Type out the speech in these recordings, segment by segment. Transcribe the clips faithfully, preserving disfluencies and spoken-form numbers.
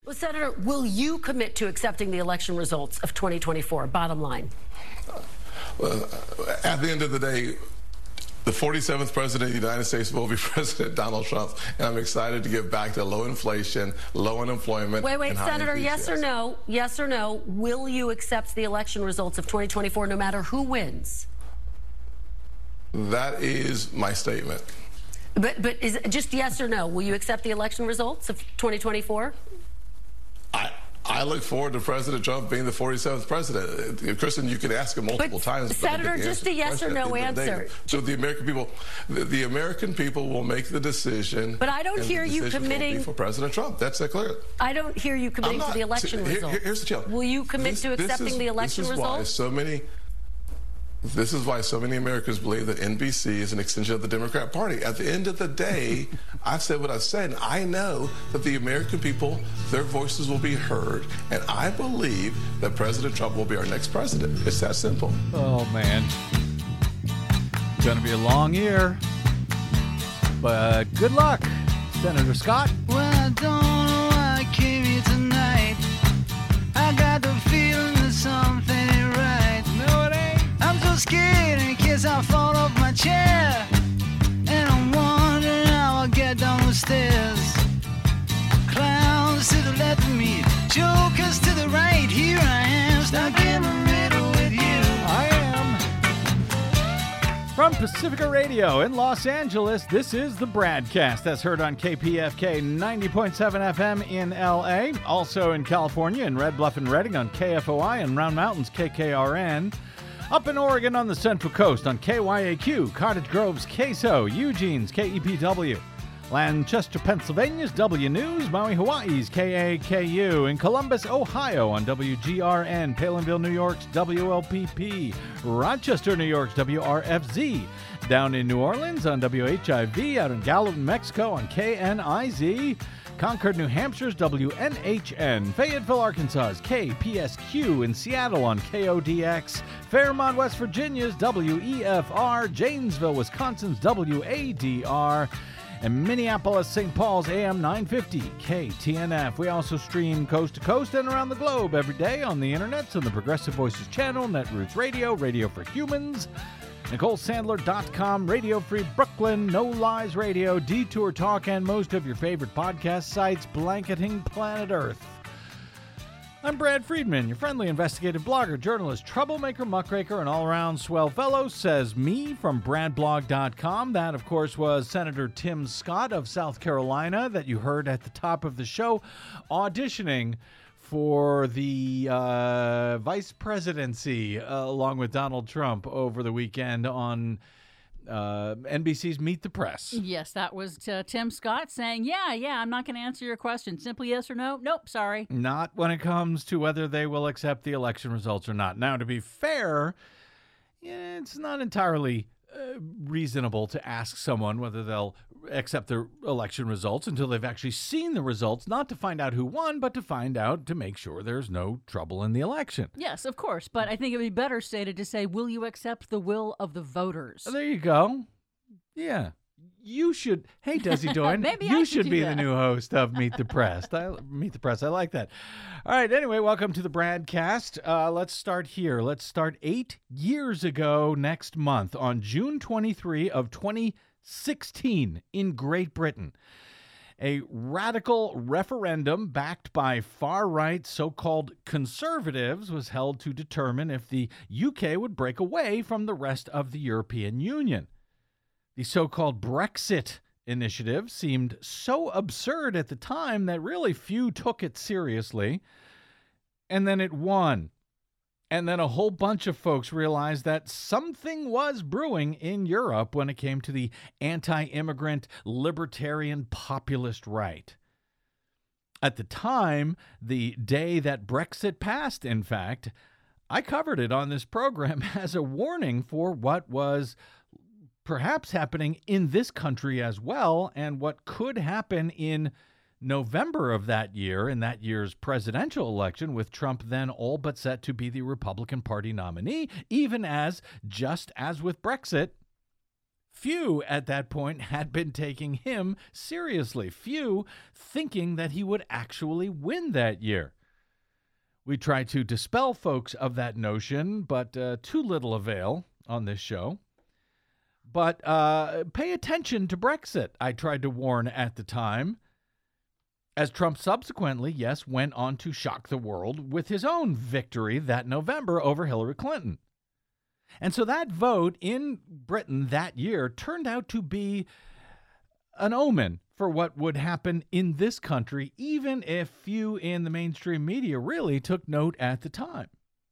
Well, Senator, will you commit to accepting the election results of twenty twenty-four? Bottom line. Uh, well, at the end of the day, the forty-seventh president of the United States will be President Donald Trump, and I'm excited to get back to low inflation, low unemployment. Wait, wait, and Senator, yes or no? Yes or no? Will you accept the election results of twenty twenty-four no matter who wins? That is my statement. But, but is it just yes or no? Will you accept the election results of twenty twenty-four? I. I look forward to President Trump being the forty-seventh president. Kristen, you can ask him multiple but, times. Senator, just a yes or no answer. So the American people, the, the American people will make the decision. But I don't hear you committing for President Trump. That's that clear. I don't hear you committing not, to the election see, results. Here, here's the challenge. Will you commit this, to accepting is, the election this is results? Why so many. This is why so many Americans believe that N B C is an extension of the Democrat Party. At the end of the day, I've said what I've said, and I know that the American people, their voices will be heard, and I believe that President Trump will be our next president. It's that simple. Oh, man. It's going to be a long year, but good luck, Senator Scott. Well, I don't know why I came here tonight. I got the feeling that something ain't right. I'm so scared in case I fall off my chair, and I'm wondering how I'll get down the stairs. Clowns to the left of me, jokers to the right. Here I am, stuck in the middle with you. I am. From Pacifica Radio in Los Angeles, this is the Bradcast. That's heard on K P F K ninety point seven F M in L A. Also in California in Red Bluff and Redding on K F O I, and Round Mountains K K R N. Up in Oregon on the Central Coast on K Y A Q, Cottage Grove's K S O, Eugene's K E P W, Lancaster, Pennsylvania's W News, Maui, Hawaii's K A K U, in Columbus, Ohio on W G R N, Palinville, New York's W L P P, Rochester, New York's W R F Z, down in New Orleans on W H I V, out in Gallatin, Mexico on K N I Z, Concord, New Hampshire's W N H N, Fayetteville, Arkansas's K P S Q, in Seattle on K O D X, Fairmont, West Virginia's W E F R, Janesville, Wisconsin's W A D R, and Minneapolis, Saint Paul's A M nine fifty K T N F. We also stream coast to coast and around the globe every day on the internet, on the Progressive Voices channel, Netroots Radio, Radio for Humans, Nicole Sandler dot com, Radio Free Brooklyn, No Lies Radio, Detour Talk, and most of your favorite podcast sites blanketing planet Earth. I'm Brad Friedman, your friendly investigative blogger, journalist, troublemaker, muckraker, and all-around swell fellow, says me from Brad Blog dot com. That, of course, was Senator Tim Scott of South Carolina that you heard at the top of the show, auditioning for the uh, vice presidency uh, along with Donald Trump over the weekend on uh, N B C's Meet the Press. Yes, that was uh, Tim Scott saying, yeah, yeah, I'm not going to answer your question. Simply yes or no? Nope, sorry. Not when it comes to whether they will accept the election results or not. Now, to be fair, it's not entirely uh, reasonable to ask someone whether they'll accept the election results until they've actually seen the results, not to find out who won, but to find out to make sure there's no trouble in the election. Yes, of course, but I think it would be better stated to say, will you accept the will of the voters? There you go. Yeah. You should, hey, Desi Doyen, Maybe you I should do be that. the new host of Meet the Press. I, Meet the Press, I like that. All right, anyway, welcome to the Bradcast. Uh, let's start here. Let's start eight years ago next month on June twenty-third of twenty sixteen in Great Britain. A radical referendum backed by far-right so-called conservatives was held to determine if the U K would break away from the rest of the European Union. The so-called Brexit initiative seemed so absurd at the time that really few took it seriously. And then it won. And then a whole bunch of folks realized that something was brewing in Europe when it came to the anti-immigrant, libertarian, populist right. At the time, the day that Brexit passed, in fact, I covered it on this program as a warning for what was perhaps happening in this country as well, and what could happen in November of that year, in that year's presidential election, with Trump then all but set to be the Republican Party nominee, even as, just as with Brexit, Few at that point had been taking him seriously. Few thinking that he would actually win that year. We try to dispel folks of that notion, but uh, too little avail on this show. But uh, pay attention to Brexit, I tried to warn at the time, as Trump subsequently, yes, went on to shock the world with his own victory that November over Hillary Clinton. And so that vote in Britain that year turned out to be an omen for what would happen in this country, even if few in the mainstream media really took note at the time.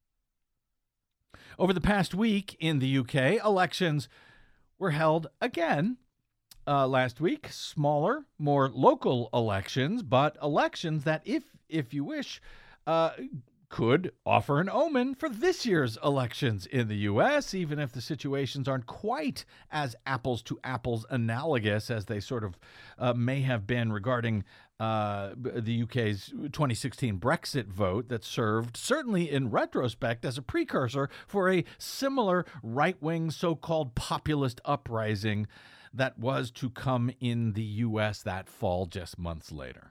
Over the past week in the U K, elections were held again uh, last week. Smaller, more local elections, but elections that, if if you wish, uh, could offer an omen for this year's elections in the U S, even if the situations aren't quite as apples to apples analogous as they sort of uh, may have been regarding uh, the U K's twenty sixteen Brexit vote that served, certainly in retrospect, as a precursor for a similar right-wing so-called populist uprising that was to come in the U S that fall just months later.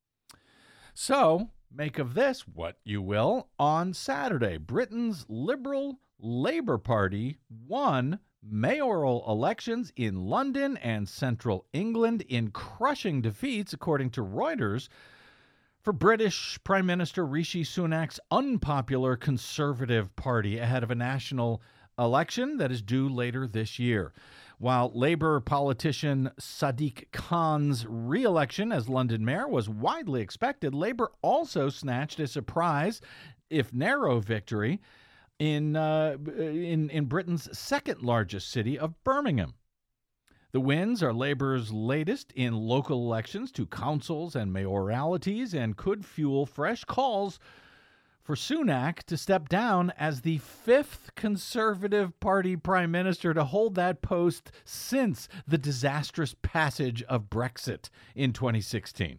So, make of this what you will. On Saturday, Britain's Liberal Labour Party won mayoral elections in London and central England in crushing defeats, according to Reuters, for British Prime Minister Rishi Sunak's unpopular Conservative Party ahead of a national election that is due later this year. While Labour politician Sadiq Khan's re-election as London mayor was widely expected, Labour also snatched a surprise, if narrow, victory in uh, in in Britain's second largest city of Birmingham. The wins are Labour's latest in local elections to councils and mayoralties and could fuel fresh calls for Sunak to step down as the fifth Conservative Party prime minister to hold that post since the disastrous passage of Brexit in twenty sixteen.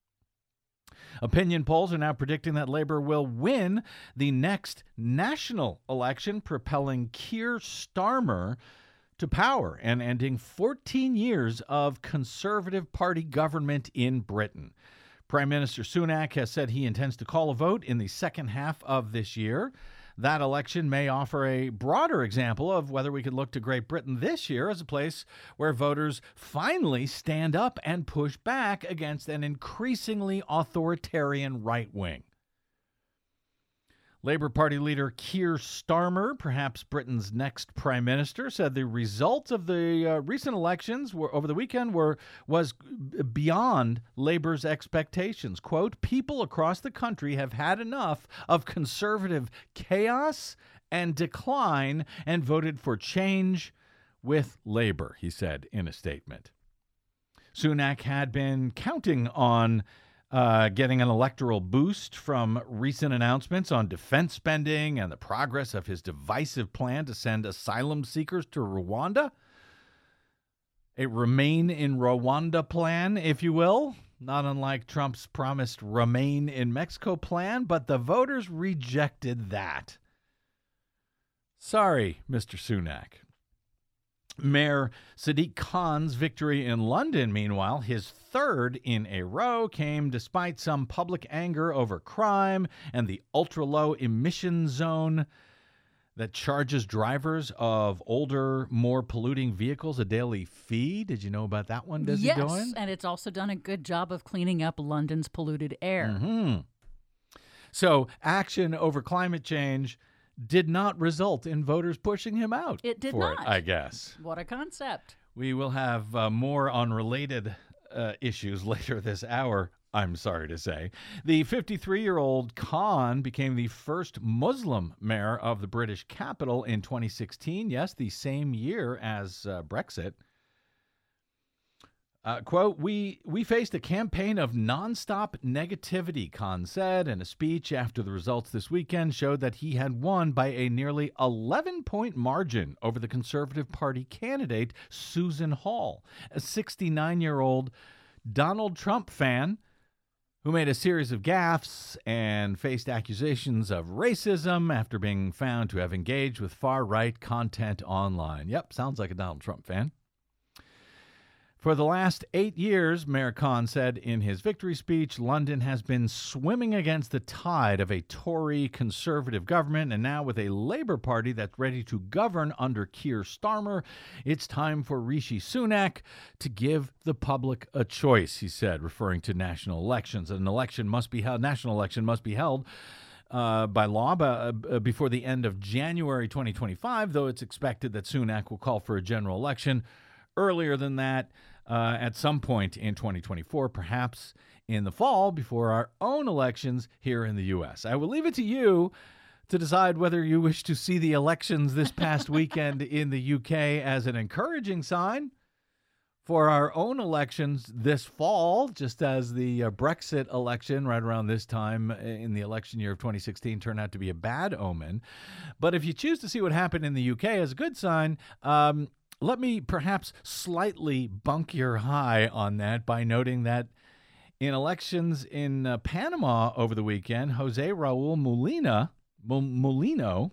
Opinion polls are now predicting that Labour will win the next national election, propelling Keir Starmer to power and ending fourteen years of Conservative Party government in Britain. Prime Minister Sunak has said he intends to call a vote in the second half of this year. That election may offer a broader example of whether we could look to Great Britain this year as a place where voters finally stand up and push back against an increasingly authoritarian right wing. Labour Party leader Keir Starmer, perhaps Britain's next prime minister, said the results of the uh, recent elections were, over the weekend were was beyond Labour's expectations. Quote, people across the country have had enough of conservative chaos and decline and voted for change with Labour, he said in a statement. Sunak had been counting on Uh, getting an electoral boost from recent announcements on defense spending and the progress of his divisive plan to send asylum seekers to Rwanda. A Remain in Rwanda plan, if you will, not unlike Trump's promised Remain in Mexico plan, but the voters rejected that. Sorry, Mister Sunak. Mayor Sadiq Khan's victory in London, meanwhile, his third in a row, came despite some public anger over crime and the ultra-low emission zone that charges drivers of older, more polluting vehicles a daily fee. Did you know about that one, Desi Yes, Doyen? and it's also done a good job of cleaning up London's polluted air. Mm-hmm. So action over climate change did not result in voters pushing him out. It did for not. it, I guess. What a concept. We will have uh, more on related uh, issues later this hour, I'm sorry to say. The fifty-three-year-old Khan became the first Muslim mayor of the British capital in twenty sixteen. Yes, the same year as uh, Brexit. Uh, quote, we, we faced a campaign of nonstop negativity, Khan said, and a speech after the results this weekend showed that he had won by a nearly eleven-point margin over the Conservative Party candidate, Susan Hall, a sixty-nine-year-old Donald Trump fan who made a series of gaffes and faced accusations of racism after being found to have engaged with far-right content online. Yep, sounds like a Donald Trump fan. For the last eight years, Mayor Khan said in his victory speech, London has been swimming against the tide of a Tory conservative government, and now with a Labour Party that's ready to govern under Keir Starmer, it's time for Rishi Sunak to give the public a choice, he said, referring to national elections. An election must be held, national election must be held Uh, by law uh, uh, before the end of January twenty twenty-five, though it's expected that Sunak will call for a general election earlier than that uh, at some point in twenty twenty-four, perhaps in the fall before our own elections here in the U S. I will leave it to you to decide whether you wish to see the elections this past weekend in the U K as an encouraging sign for our own elections this fall, just as the uh, Brexit election right around this time in the election year of twenty sixteen turned out to be a bad omen. But if you choose to see what happened in the U K as a good sign, um, let me perhaps slightly bunk your high on that by noting that in elections in uh, Panama over the weekend, Jose Raul Molina, Molino,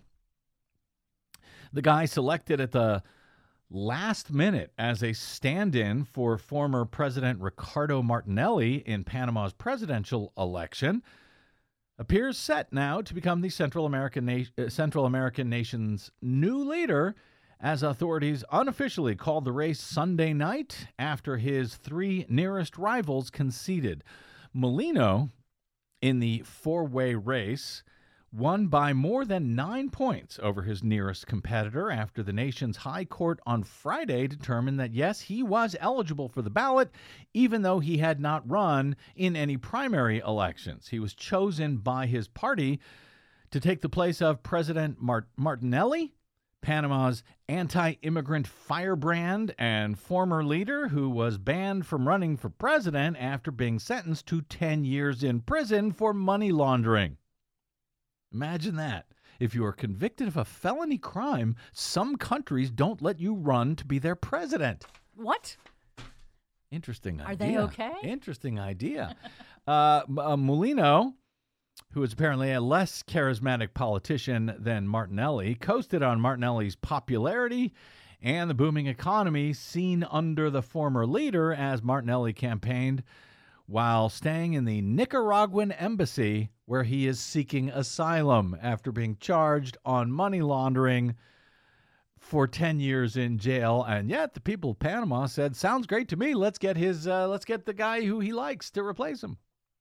the guy selected at the last minute as a stand-in for former President Ricardo Martinelli in Panama's presidential election, appears set now to become the Central American na- Central American nation's new leader, as authorities unofficially called the race Sunday night after his three nearest rivals conceded. Molino, in the four-way race, won by more than nine points over his nearest competitor after the nation's high court on Friday determined that, yes, he was eligible for the ballot, even though he had not run in any primary elections. He was chosen by his party to take the place of President Mart- Martinelli, Panama's anti-immigrant firebrand and former leader who was banned from running for president after being sentenced to ten years in prison for money laundering. Imagine that. If you are convicted of a felony crime, some countries don't let you run to be their president. What? Interesting idea. Are they okay? Interesting idea. uh, uh, Molino, who is apparently a less charismatic politician than Martinelli, coasted on Martinelli's popularity and the booming economy seen under the former leader as Martinelli campaigned while staying in the Nicaraguan embassy where he is seeking asylum after being charged on money laundering for ten years in jail. And yet the people of Panama said, sounds great to me. Let's get his, uh, let's get the guy who he likes to replace him.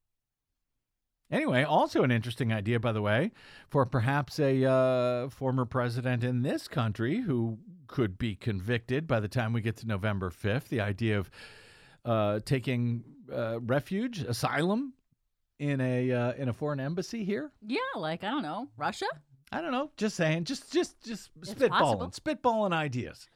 Anyway, also an interesting idea, by the way, for perhaps a uh, former president in this country who could be convicted by the time we get to November fifth. The idea of uh, taking uh, refuge, asylum in a uh, in a foreign embassy here. Yeah, like, I don't know, Russia? I don't know. Just saying. Just just just It's spitballing. possible. Spitballing ideas.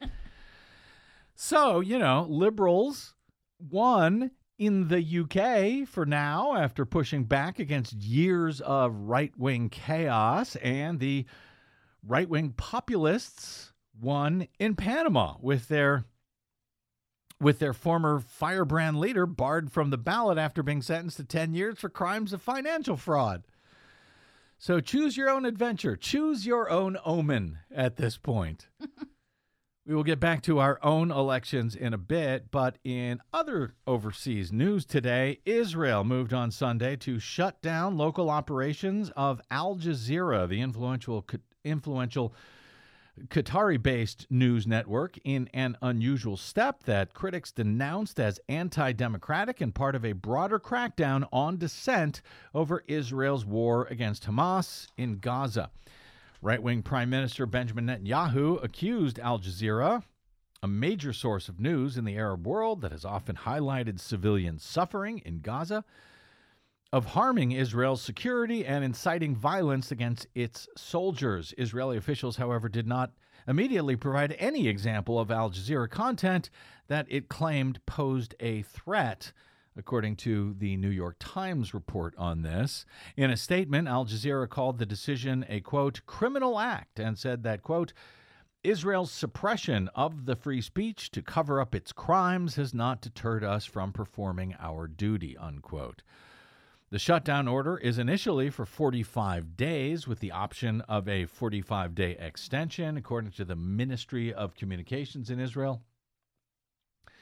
So, you know, liberals won in the U K for now after pushing back against years of right-wing chaos, and the right-wing populists won in Panama with their with their former firebrand leader barred from the ballot after being sentenced to ten years for crimes of financial fraud. So choose your own adventure. Choose your own omen at this point. We will get back to our own elections in a bit, but in other overseas news today, Israel moved on Sunday to shut down local operations of Al Jazeera, the influential influential Qatari-based news network, in an unusual step that critics denounced as anti-democratic and part of a broader crackdown on dissent over Israel's war against Hamas in Gaza. Right-wing Prime Minister Benjamin Netanyahu accused Al Jazeera, a major source of news in the Arab world that has often highlighted civilian suffering in Gaza, of harming Israel's security and inciting violence against its soldiers. Israeli officials, however, did not immediately provide any example of Al Jazeera content that it claimed posed a threat, according to the New York Times report on this. In a statement, Al Jazeera called the decision a, quote, criminal act, and said that, quote, Israel's suppression of the free speech to cover up its crimes has not deterred us from performing our duty, unquote. The shutdown order is initially for forty-five days with the option of a forty-five day extension, according to the Ministry of Communications in Israel.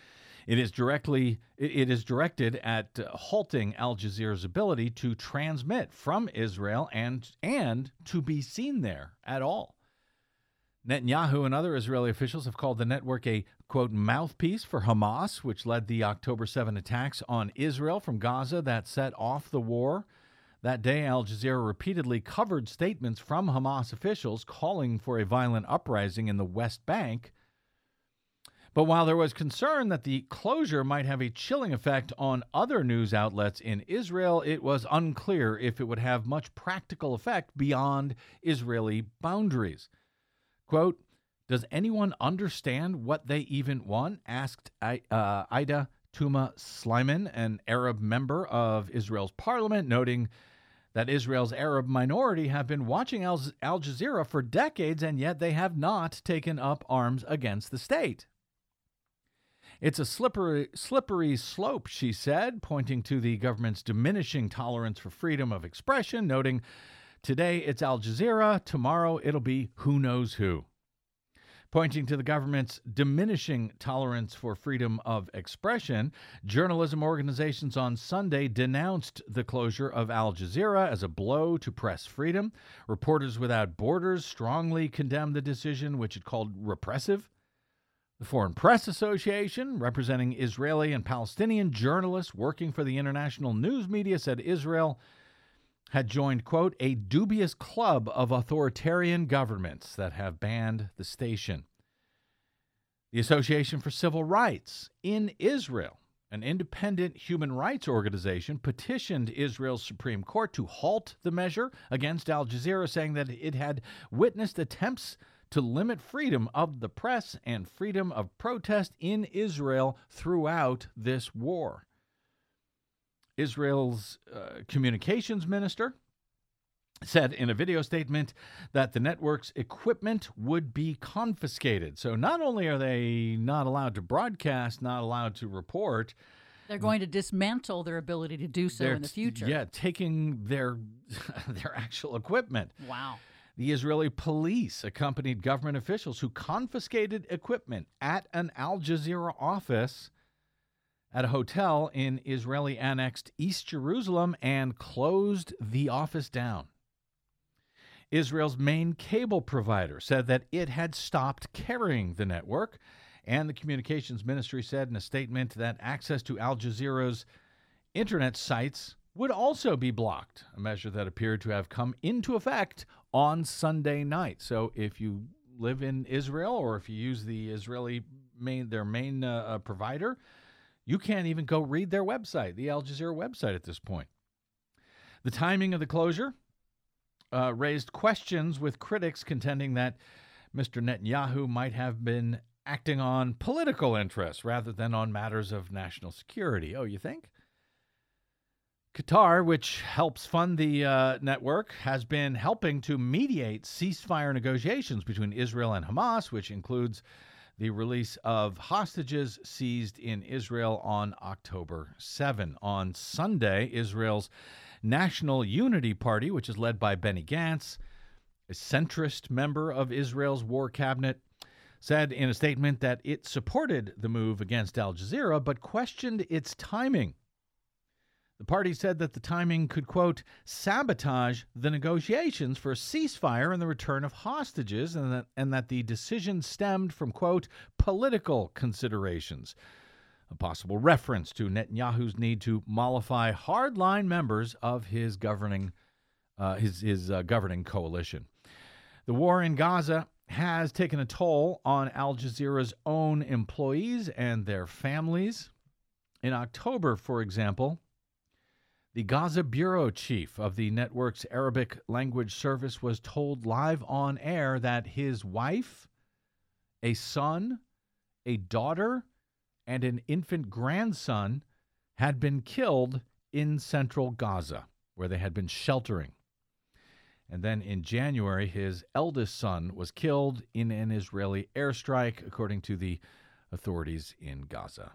It is directly it is directed at uh, halting Al Jazeera's ability to transmit from Israel and and to be seen there at all. Netanyahu and other Israeli officials have called the network a, quote, mouthpiece for Hamas, which led the October seventh attacks on Israel from Gaza that set off the war. That day, Al Jazeera repeatedly covered statements from Hamas officials calling for a violent uprising in the West Bank. But while there was concern that the closure might have a chilling effect on other news outlets in Israel, it was unclear if it would have much practical effect beyond Israeli boundaries. Quote, does anyone understand what they even want? Asked uh, Ida Tuma Sleiman, an Arab member of Israel's parliament, noting that Israel's Arab minority have been watching Al, Al Jazeera for decades, and yet they have not taken up arms against the state. It's a slippery, slippery slope, she said, pointing to the government's diminishing tolerance for freedom of expression, noting today it's Al Jazeera, tomorrow it'll be who knows who. Pointing to the government's diminishing tolerance for freedom of expression, journalism organizations on Sunday denounced the closure of Al Jazeera as a blow to press freedom. Reporters Without Borders strongly condemned the decision, which it called repressive. The Foreign Press Association, representing Israeli and Palestinian journalists working for the international news media, said Israel had joined, quote, a dubious club of authoritarian governments that have banned the station. The Association for Civil Rights in Israel, an independent human rights organization, petitioned Israel's Supreme Court to halt the measure against Al Jazeera, saying that it had witnessed attempts to limit freedom of the press and freedom of protest in Israel throughout this war. Israel's uh, communications minister said in a video statement that the network's equipment would be confiscated. So not only are they not allowed to broadcast, not allowed to report, they're going to dismantle their ability to do so in the future. Yeah, taking their their actual equipment. Wow. The Israeli police accompanied government officials who confiscated equipment at an Al Jazeera office at a hotel in Israeli-annexed East Jerusalem and closed the office down. Israel's main cable provider said that it had stopped carrying the network, and the communications ministry said in a statement that access to Al Jazeera's internet sites would also be blocked, a measure that appeared to have come into effect on Sunday night. So if you live in Israel or if you use the Israeli main their main uh, uh, provider, you can't even go read their website, the Al Jazeera website at this point. The timing of the closure uh, raised questions, with critics contending that Mister Netanyahu might have been acting on political interests rather than on matters of national security. Oh, you think? Qatar, which helps fund the uh, network, has been helping to mediate ceasefire negotiations between Israel and Hamas, which includes the release of hostages seized in Israel on October seventh. On Sunday, Israel's National Unity Party, which is led by Benny Gantz, a centrist member of Israel's war cabinet, said in a statement that it supported the move against Al Jazeera, but questioned its timing. The party said that the timing could, quote, sabotage the negotiations for a ceasefire and the return of hostages, and that, and that the decision stemmed from, quote, political considerations, a possible reference to Netanyahu's need to mollify hardline members of his governing, uh, his, his uh, governing coalition. The war in Gaza has taken a toll on Al Jazeera's own employees and their families. In October, for example, the Gaza bureau chief of the network's Arabic language service was told live on air that his wife, a son, a daughter, and an infant grandson had been killed in central Gaza, where they had been sheltering. And then in January, his eldest son was killed in an Israeli airstrike, according to the authorities in Gaza.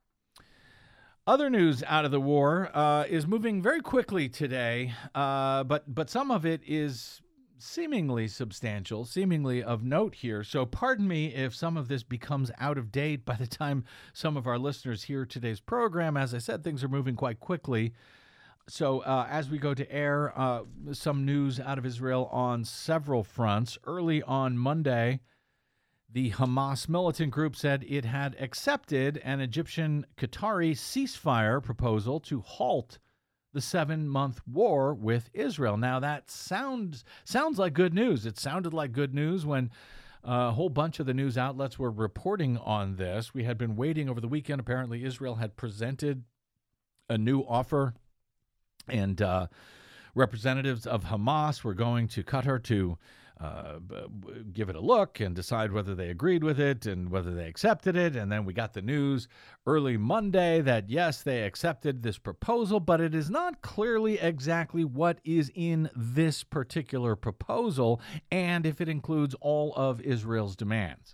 Other news out of the war uh, is moving very quickly today, uh, but but some of it is seemingly substantial, seemingly of note here. So pardon me if some of this becomes out of date by the time some of our listeners hear today's program. As I said, things are moving quite quickly. So uh, as we go to air, uh, some news out of Israel on several fronts. Early on Monday, the Hamas militant group said it had accepted an Egyptian-Qatari ceasefire proposal to halt the seven-month war with Israel. Now, that sounds sounds like good news. It sounded like good news when uh, a whole bunch of the news outlets were reporting on this. We had been waiting over the weekend. Apparently, Israel had presented a new offer, and uh, representatives of Hamas were going to Qatar to Uh, give it a look and decide whether they agreed with it and whether they accepted it. And then we got the news early Monday that, yes, they accepted this proposal, but it is not clearly exactly what is in this particular proposal and if it includes all of Israel's demands.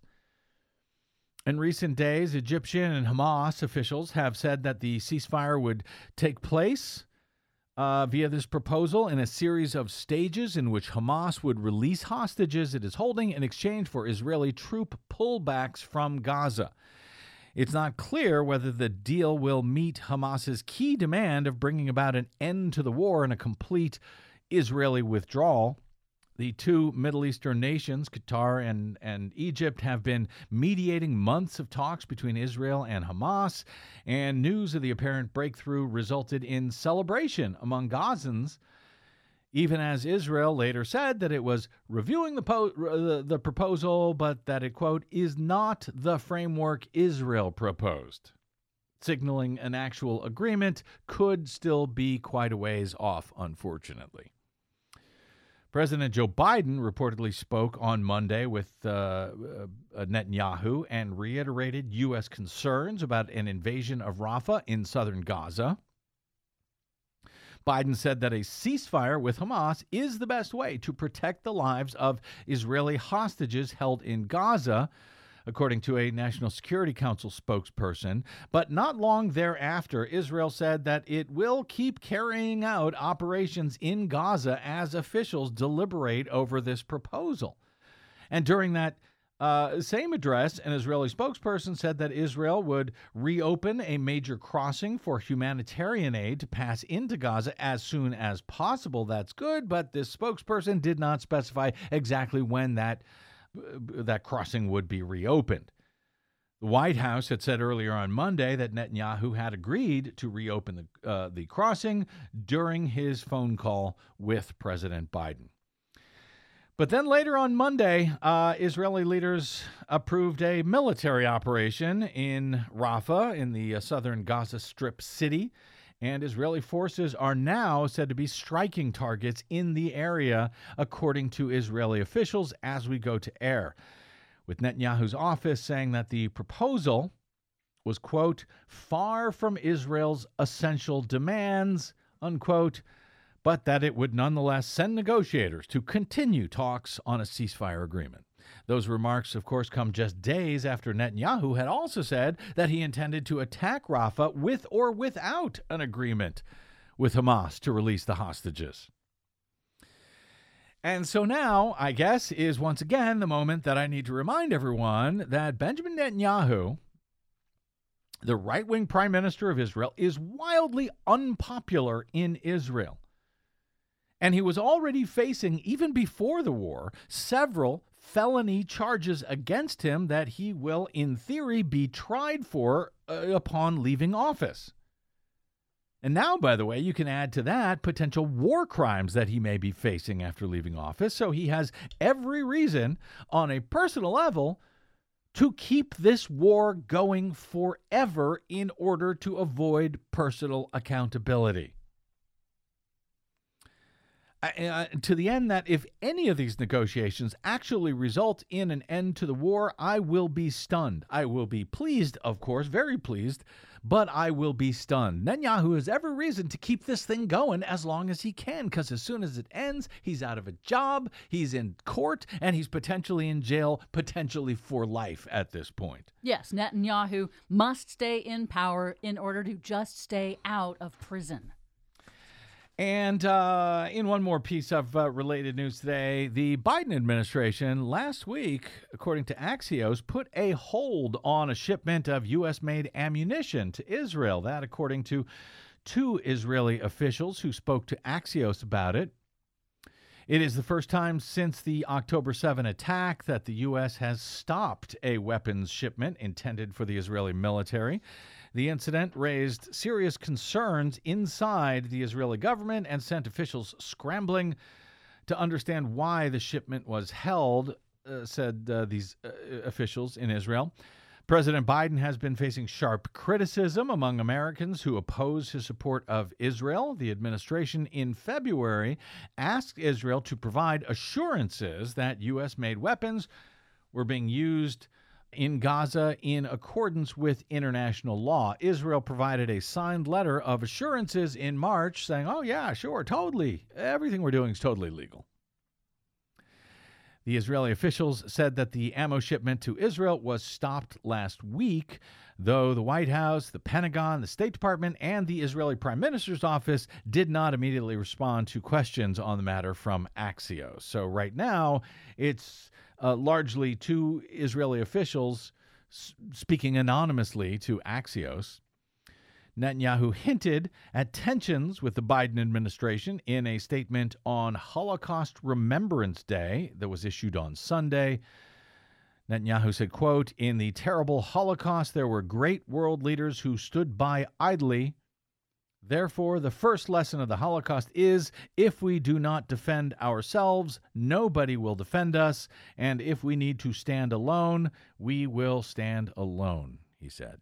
In recent days, Egyptian and Hamas officials have said that the ceasefire would take place Uh, via this proposal in a series of stages in which Hamas would release hostages it is holding in exchange for Israeli troop pullbacks from Gaza. It's not clear whether the deal will meet Hamas's key demand of bringing about an end to the war and a complete Israeli withdrawal. The two Middle Eastern nations, Qatar and, and Egypt, have been mediating months of talks between Israel and Hamas, and news of the apparent breakthrough resulted in celebration among Gazans, even as Israel later said that it was reviewing the, po- the, the proposal, but that it, quote, is not the framework Israel proposed, signaling an actual agreement could still be quite a ways off, unfortunately. President Joe Biden reportedly spoke on Monday with uh, uh, Netanyahu and reiterated U S concerns about an invasion of Rafah in southern Gaza. Biden said that a ceasefire with Hamas is the best way to protect the lives of Israeli hostages held in Gaza, according to a National Security Council spokesperson. But not long thereafter, Israel said that it will keep carrying out operations in Gaza as officials deliberate over this proposal. And during that uh, same address, an Israeli spokesperson said that Israel would reopen a major crossing for humanitarian aid to pass into Gaza as soon as possible. That's good, but this spokesperson did not specify exactly when that that crossing would be reopened. The White House had said earlier on Monday that Netanyahu had agreed to reopen the, uh, the crossing during his phone call with President Biden. But then later on Monday, uh, Israeli leaders approved a military operation in Rafah, in the uh, southern Gaza Strip city, and Israeli forces are now said to be striking targets in the area, according to Israeli officials, as we go to air, with Netanyahu's office saying that the proposal was, quote, far from Israel's essential demands, unquote, but that it would nonetheless send negotiators to continue talks on a ceasefire agreement. Those remarks, of course, come just days after Netanyahu had also said that he intended to attack Rafah with or without an agreement with Hamas to release the hostages. And so now, I guess, is once again the moment that I need to remind everyone that Benjamin Netanyahu, the right-wing prime minister of Israel, is wildly unpopular in Israel. And he was already facing, even before the war, several felony charges against him that he will, in theory, be tried for uh, upon leaving office. And now, by the way, you can add to that potential war crimes that he may be facing after leaving office. So he has every reason, on a personal level, to keep this war going forever in order to avoid personal accountability. Uh, to the end that if any of these negotiations actually result in an end to the war, I will be stunned. I will be pleased, of course, very pleased, but I will be stunned. Netanyahu has every reason to keep this thing going as long as he can, because as soon as it ends, he's out of a job, he's in court, and he's potentially in jail, potentially for life at this point. Yes, Netanyahu must stay in power in order to just stay out of prison. And uh, in one more piece of uh, related news today, the Biden administration last week, according to Axios, put a hold on a shipment of U S-made ammunition to Israel. That, according to two Israeli officials who spoke to Axios about it. It is the first time since the October seventh attack that the U S has stopped a weapons shipment intended for the Israeli military. The incident raised serious concerns inside the Israeli government and sent officials scrambling to understand why the shipment was held, uh, said uh, these uh, officials in Israel. President Biden has been facing sharp criticism among Americans who oppose his support of Israel. The administration in February asked Israel to provide assurances that U S-made weapons were being used in Gaza in accordance with international law. Israel provided a signed letter of assurances in March saying, oh, yeah, sure, totally. Everything we're doing is totally legal. The Israeli officials said that the ammo shipment to Israel was stopped last week, though the White House, the Pentagon, the State Department, and the Israeli Prime Minister's office did not immediately respond to questions on the matter from Axios. So right now, it's uh, largely two Israeli officials s- speaking anonymously to Axios. Netanyahu hinted at tensions with the Biden administration in a statement on Holocaust Remembrance Day that was issued on Sunday. Netanyahu said, quote, "In the terrible Holocaust, there were great world leaders who stood by idly. Therefore, the first lesson of the Holocaust is, if we do not defend ourselves, nobody will defend us. And if we need to stand alone, we will stand alone," he said.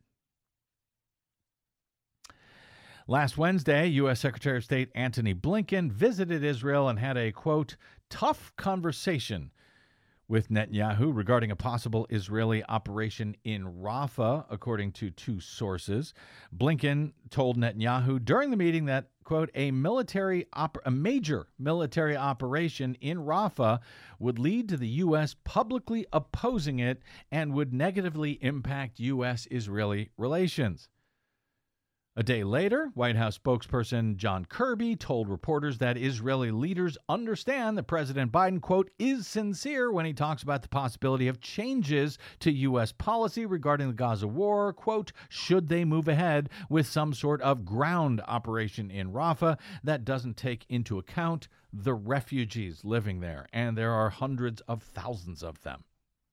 Last Wednesday, U S. Secretary of State Antony Blinken visited Israel and had a, quote, tough conversation with Netanyahu regarding a possible Israeli operation in Rafah, according to two sources. Blinken told Netanyahu during the meeting that, quote, a military op- a major military operation in Rafah would lead to the U S publicly opposing it and would negatively impact U S-Israeli relations. A day later, White House spokesperson John Kirby told reporters that Israeli leaders understand that President Biden, quote, is sincere when he talks about the possibility of changes to U S policy regarding the Gaza war, quote, should they move ahead with some sort of ground operation in Rafah that doesn't take into account the refugees living there. And there are hundreds of thousands of them.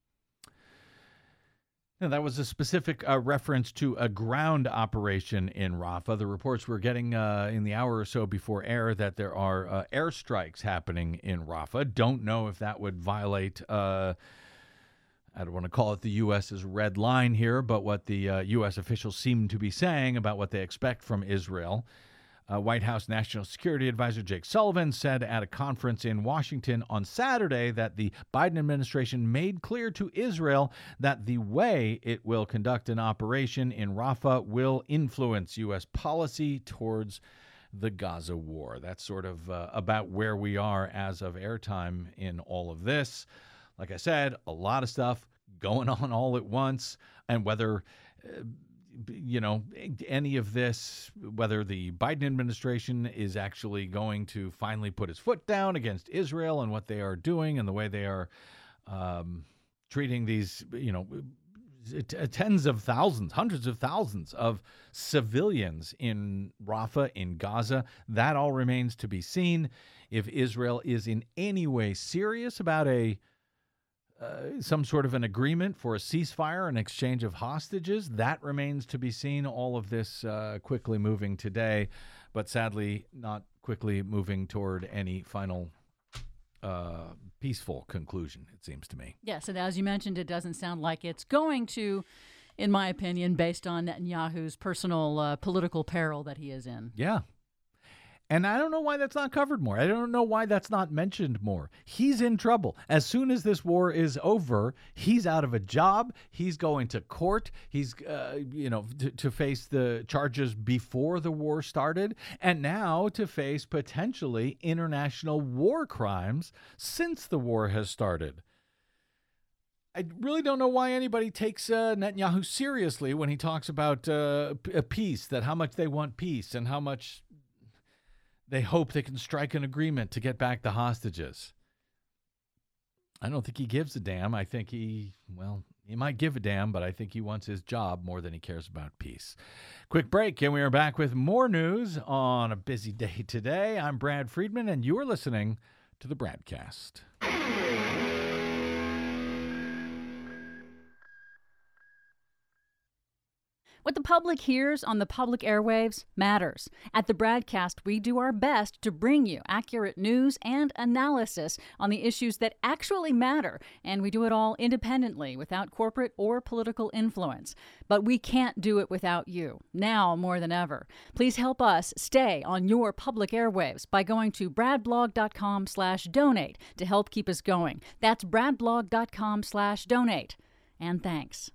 And that was a specific uh, reference to a ground operation in Rafah. The reports we're getting uh, in the hour or so before air that there are uh, airstrikes happening in Rafah. Don't know if that would violate, uh, I don't want to call it the U S's red line here, but what the uh, U S officials seem to be saying about what they expect from Israel. Uh, White House National Security Advisor Jake Sullivan said at a conference in Washington on Saturday that the Biden administration made clear to Israel that the way it will conduct an operation in Rafah will influence U S policy towards the Gaza war. That's sort of uh, about where we are as of airtime in all of this. Like I said, a lot of stuff going on all at once, and whether uh, you know, any of this, whether the Biden administration is actually going to finally put its foot down against Israel and what they are doing and the way they are um, treating these, you know, t- tens of thousands, hundreds of thousands of civilians in Rafah, in Gaza, that all remains to be seen. If Israel is in any way serious about a Uh, some sort of an agreement for a ceasefire and exchange of hostages, that remains to be seen. All of this uh, quickly moving today, but sadly not quickly moving toward any final uh, peaceful conclusion, it seems to me. Yes, and as you mentioned, it doesn't sound like it's going to, in my opinion, based on Netanyahu's personal uh, political peril that he is in. Yeah. And I don't know why that's not covered more. I don't know why that's not mentioned more. He's in trouble. As soon as this war is over, he's out of a job. He's going to court. He's, uh, you know, to, to face the charges before the war started, and now to face potentially international war crimes since the war has started. I really don't know why anybody takes uh, Netanyahu seriously when he talks about uh, a peace, that how much they want peace and how much they hope they can strike an agreement to get back the hostages. I don't think he gives a damn. I think he, well, he might give a damn, but I think he wants his job more than he cares about peace. Quick break, and we are back with more news on a busy day today. I'm Brad Friedman, and you're listening to the Bradcast. What the public hears on the public airwaves matters. At the Bradcast, we do our best to bring you accurate news and analysis on the issues that actually matter, and we do it all independently, without corporate or political influence. But we can't do it without you, now more than ever. Please help us stay on your public airwaves by going to bradblog.com slash donate to help keep us going. That's bradblog.com slash donate. And thanks.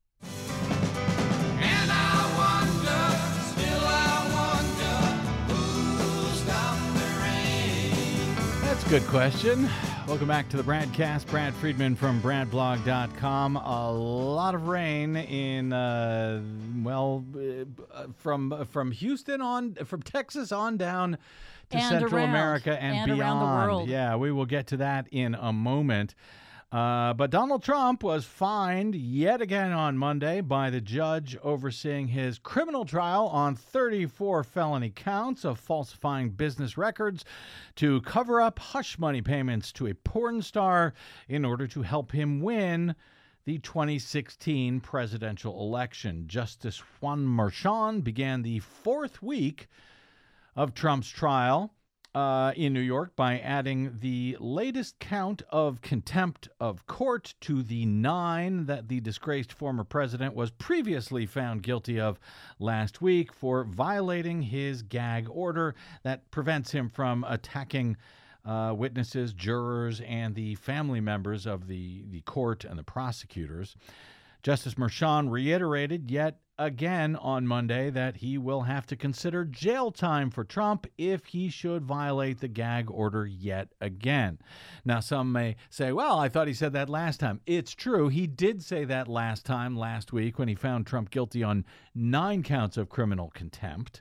That's a good question. Welcome back to the Bradcast. Brad Friedman from brad blog dot com. A lot of rain in, uh, well, uh, from from Houston on, from Texas on down to And Central around. America and, And beyond. around the world. Yeah, we will get to that in a moment. Uh, but Donald Trump was fined yet again on Monday by the judge overseeing his criminal trial on thirty-four felony counts of falsifying business records to cover up hush money payments to a porn star in order to help him win the twenty sixteen presidential election. Justice Juan Merchan began the fourth week of Trump's trial Uh, in New York by adding the latest count of contempt of court to the nine that the disgraced former president was previously found guilty of last week for violating his gag order that prevents him from attacking uh, witnesses, jurors, and the family members of the, the court and the prosecutors. Justice Merchan reiterated yet again on Monday that he will have to consider jail time for Trump if he should violate the gag order yet again. Now, some may say, well, I thought he said that last time. It's true. He did say that last time, last week, when he found Trump guilty on nine counts of criminal contempt.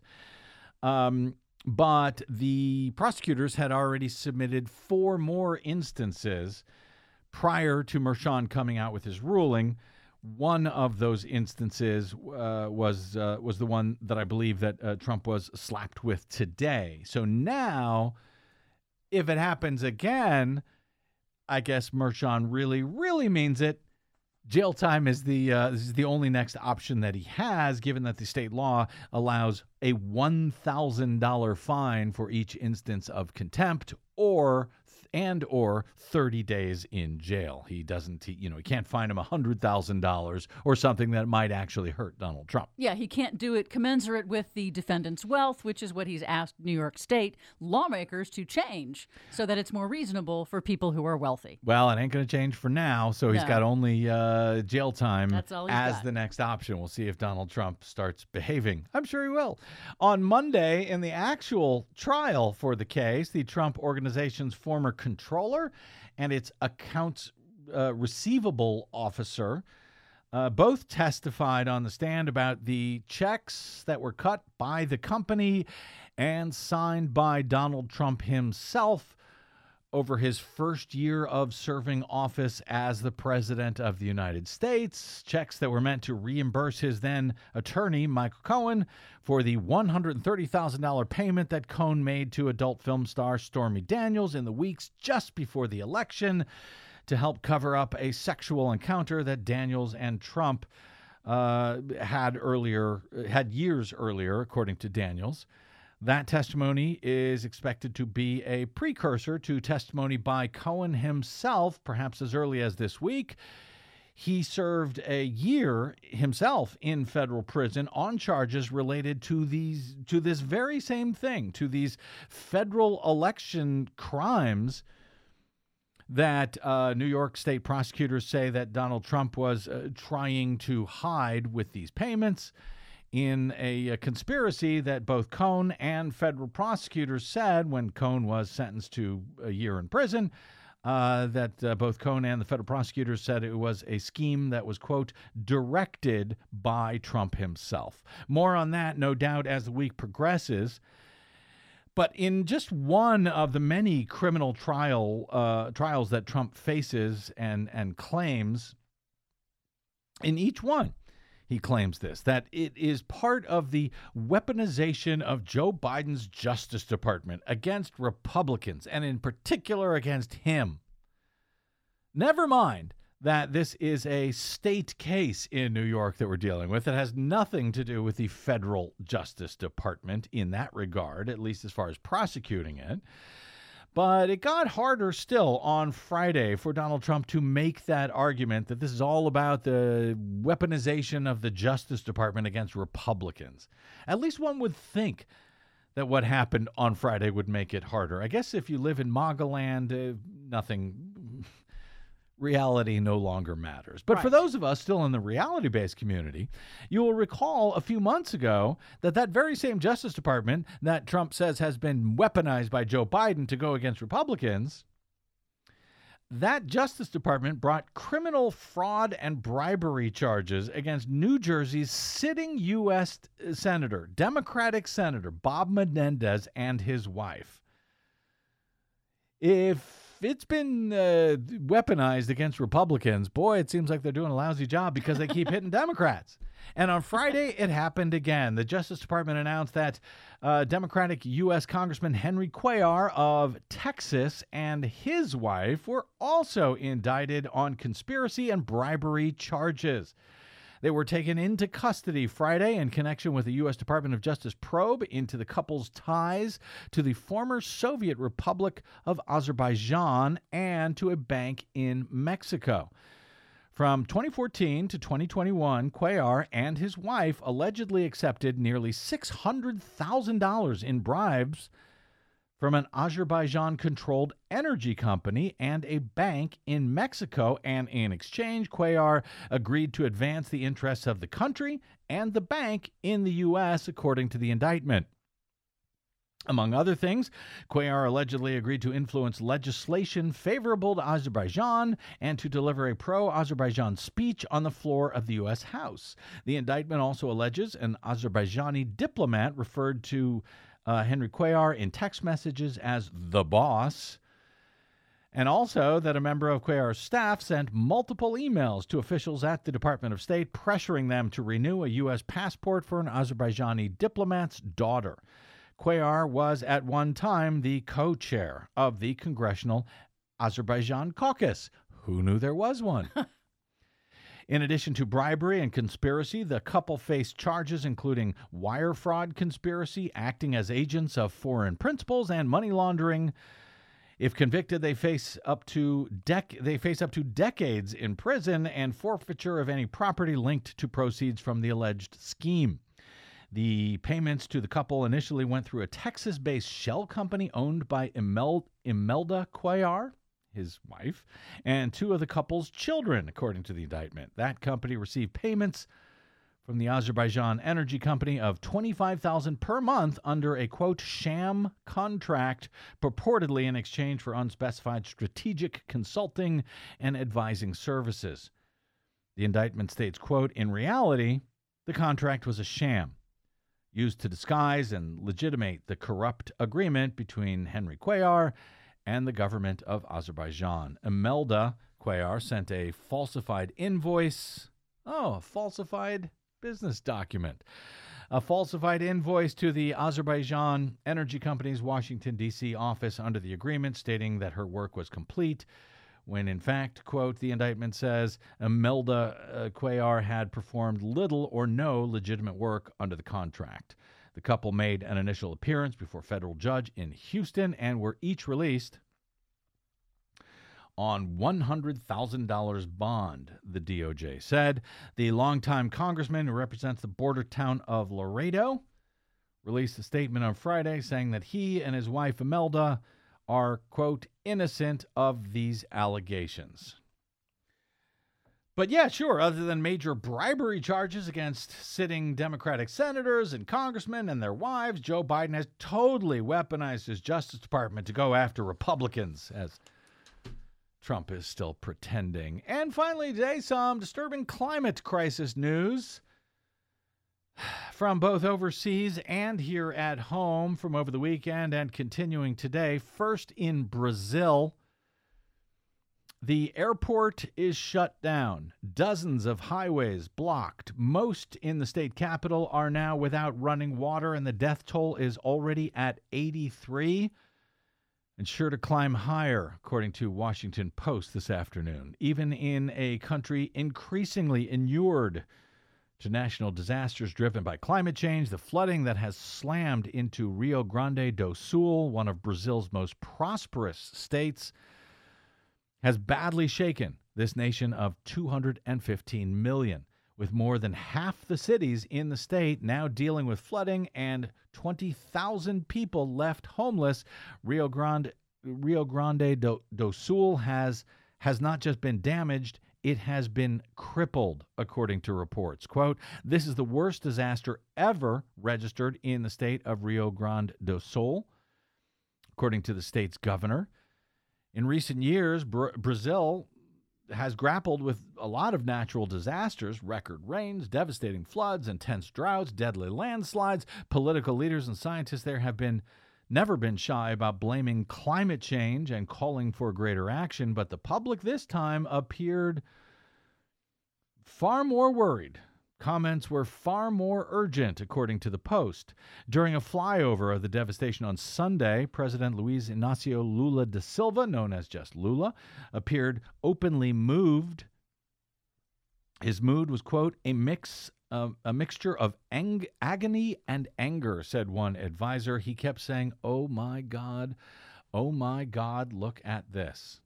Um, but the prosecutors had already submitted four more instances prior to Merchan coming out with his ruling. One of those instances uh, was uh, was the one that I believe that uh, Trump was slapped with today. So now, if it happens again, I guess Merchan really, really means it. Jail time is the uh, this is the only next option that he has, given that the state law allows a one thousand dollars fine for each instance of contempt, or and or thirty days in jail. He doesn't, he, you know, he can't fine him one hundred thousand dollars or something that might actually hurt Donald Trump. Yeah, he can't do it commensurate with the defendant's wealth, which is what he's asked New York State lawmakers to change so that it's more reasonable for people who are wealthy. Well, it ain't going to change for now, so he's No. got only uh, jail time That's all he's as got. the next option. We'll see if Donald Trump starts behaving. I'm sure he will. On Monday, in the actual trial for the case, the Trump Organization's former controller and its accounts uh, receivable officer uh, both testified on the stand about the checks that were cut by the company and signed by Donald Trump himself over his first year of serving office as the President of the United States. Checks that were meant to reimburse his then attorney, Michael Cohen, for the one hundred thirty thousand dollars payment that Cohen made to adult film star Stormy Daniels in the weeks just before the election to help cover up a sexual encounter that Daniels and Trump uh, had earlier, had years earlier, according to Daniels. That testimony is expected to be a precursor to testimony by Cohen himself, perhaps as early as this week. He served a year himself in federal prison on charges related to these to this very same thing, to these federal election crimes that uh, New York state prosecutors say that Donald Trump was uh, trying to hide with these payments, in a, a conspiracy that both Cohen and federal prosecutors said when Cohen was sentenced to a year in prison, uh, that uh, both Cohen and the federal prosecutors said it was a scheme that was, quote, directed by Trump himself. More on that, no doubt, as the week progresses. But in just one of the many criminal trial uh, trials that Trump faces and, and claims, in each one, he claims this, that it is part of the weaponization of Joe Biden's Justice Department against Republicans, and in particular against him. Never mind that this is a state case in New York that we're dealing with. It has nothing to do with the federal Justice Department in that regard, at least as far as prosecuting it. But it got harder still on Friday for Donald Trump to make that argument that this is all about the weaponization of the Justice Department against Republicans. At least one would think that what happened on Friday would make it harder. I guess if you live in MAGA land, uh, nothing... reality no longer matters. But right. For those of us still in the reality-based community, you will recall a few months ago that that very same Justice Department that Trump says has been weaponized by Joe Biden to go against Republicans, that Justice Department brought criminal fraud and bribery charges against New Jersey's sitting U S Senator, Democratic Senator Bob Menendez and his wife. If it's been uh, weaponized against Republicans, boy, it seems like they're doing a lousy job because they keep hitting Democrats. And on Friday, it happened again. The Justice Department announced that uh, Democratic U S Congressman Henry Cuellar of Texas and his wife were also indicted on conspiracy and bribery charges. They were taken into custody Friday in connection with a U S Department of Justice probe into the couple's ties to the former Soviet Republic of Azerbaijan and to a bank in Mexico. From twenty fourteen to twenty twenty-one, Cuellar and his wife allegedly accepted nearly six hundred thousand dollars in bribes from an Azerbaijan-controlled energy company and a bank in Mexico, and in exchange, Cuellar agreed to advance the interests of the country and the bank in the U S, according to the indictment. Among other things, Cuellar allegedly agreed to influence legislation favorable to Azerbaijan and to deliver a pro-Azerbaijan speech on the floor of the U S House. The indictment also alleges an Azerbaijani diplomat referred to Uh, Henry Cuellar in text messages as the boss, and also that a member of Cuellar's staff sent multiple emails to officials at the Department of State pressuring them to renew a U S passport for an Azerbaijani diplomat's daughter. Cuellar was at one time the co-chair of the Congressional Azerbaijan Caucus. Who knew there was one? In addition to bribery and conspiracy, the couple faced charges including wire fraud conspiracy, acting as agents of foreign principals, and money laundering. If convicted, they face up to dec- they face up to decades in prison and forfeiture of any property linked to proceeds from the alleged scheme. The payments to the couple initially went through a Texas-based shell company owned by Imel- Imelda Cuellar, his wife, and two of the couple's children, according to the indictment. That company received payments from the Azerbaijan energy company of twenty-five thousand dollars per month under a, quote, sham contract, purportedly in exchange for unspecified strategic consulting and advising services. The indictment states, quote, in reality, the contract was a sham, used to disguise and legitimate the corrupt agreement between Henry Cuellar and the government of Azerbaijan. Imelda Cuellar sent a falsified invoice. Oh, a falsified business document. A falsified invoice to the Azerbaijan Energy Company's Washington, D C office under the agreement, stating that her work was complete, when in fact, quote, the indictment says Imelda uh, Cuellar had performed little or no legitimate work under the contract. The couple made an initial appearance before a federal judge in Houston and were each released on one hundred thousand dollars bond, the D O J said. The longtime congressman who represents the border town of Laredo released a statement on Friday saying that he and his wife Imelda are, quote, innocent of these allegations. But yeah, sure, other than major bribery charges against sitting Democratic senators and congressmen and their wives, Joe Biden has totally weaponized his Justice Department to go after Republicans, as Trump is still pretending. And finally today, some disturbing climate crisis news. From both overseas and here at home from over the weekend and continuing today. First in Brazil, the airport is shut down. Dozens of highways blocked. Most in the state capital are now without running water, and the death toll is already at eighty-three and sure to climb higher, according to Washington Post this afternoon. Even in a country increasingly inured to national disasters driven by climate change, the flooding that has slammed into Rio Grande do Sul, one of Brazil's most prosperous states, has badly shaken this nation of two hundred fifteen million, with more than half the cities in the state now dealing with flooding and twenty thousand people left homeless. Rio Grande, Rio Grande do, do Sul has, has not just been damaged, it has been crippled, according to reports. Quote, this is the worst disaster ever registered in the state of Rio Grande do Sul, according to the state's governor. In recent years, Bra- Brazil has grappled with a lot of natural disasters, record rains, devastating floods, intense droughts, deadly landslides. Political leaders and scientists there have been never been shy about blaming climate change and calling for greater action, but the public this time appeared far more worried. Comments were far more urgent, according to the Post. During a flyover of the devastation on Sunday, President Luiz Inácio Lula da Silva, known as just Lula, appeared openly moved. His mood was, quote, a mix uh, a mixture of ang- agony and anger, said one advisor. He kept saying, oh my God, oh my God, look at this.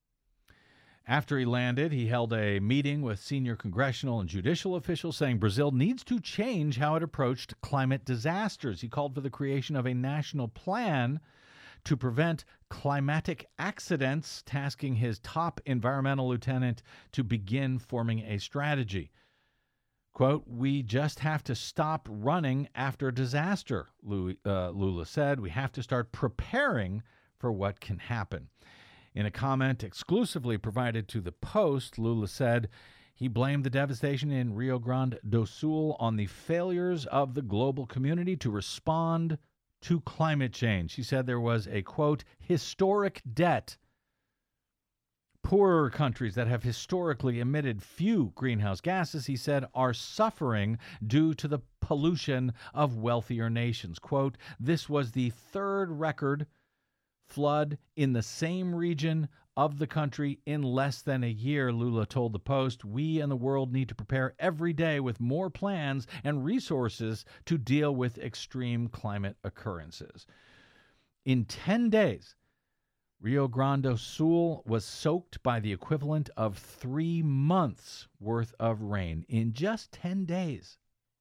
After he landed, he held a meeting with senior congressional and judicial officials saying Brazil needs to change how it approached climate disasters. He called for the creation of a national plan to prevent climatic accidents, tasking his top environmental lieutenant to begin forming a strategy. Quote, we just have to stop running after disaster, Lula said. We have to start preparing for what can happen. In a comment exclusively provided to the Post, Lula said he blamed the devastation in Rio Grande do Sul on the failures of the global community to respond to climate change. He said there was a, quote, historic debt. Poorer countries that have historically emitted few greenhouse gases, he said, are suffering due to the pollution of wealthier nations. Quote, this was the third record flood in the same region of the country in less than a year, Lula told the Post. We and the world need to prepare every day with more plans and resources to deal with extreme climate occurrences. In ten days, Rio Grande do Sul was soaked by the equivalent of three months worth of rain in just ten days.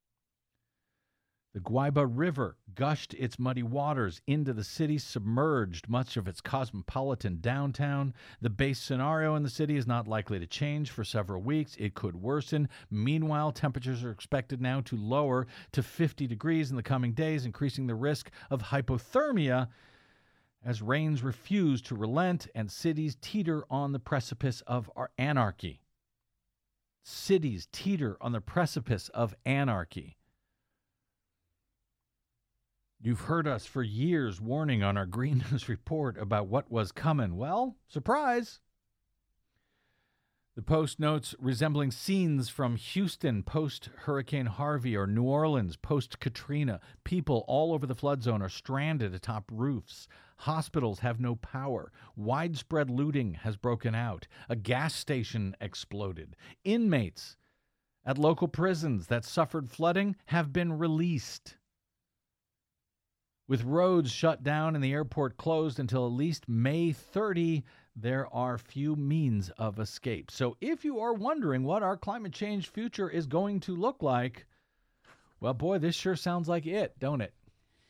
The Guaíba River gushed its muddy waters into the city, submerged much of its cosmopolitan downtown. The base scenario in the city is not likely to change for several weeks. It could worsen. Meanwhile, temperatures are expected now to lower to fifty degrees in the coming days, increasing the risk of hypothermia as rains refuse to relent and cities teeter on the precipice of anarchy. Cities teeter on the precipice of anarchy. You've heard us for years warning on our Green News Report about what was coming. Well, surprise! The Post notes resembling scenes from Houston post-Hurricane Harvey or New Orleans post-Katrina. People all over the flood zone are stranded atop roofs. Hospitals have no power. Widespread looting has broken out. A gas station exploded. Inmates at local prisons that suffered flooding have been released. With roads shut down and the airport closed until at least May thirtieth, there are few means of escape. So if you are wondering what our climate change future is going to look like, well, boy, this sure sounds like it, don't it?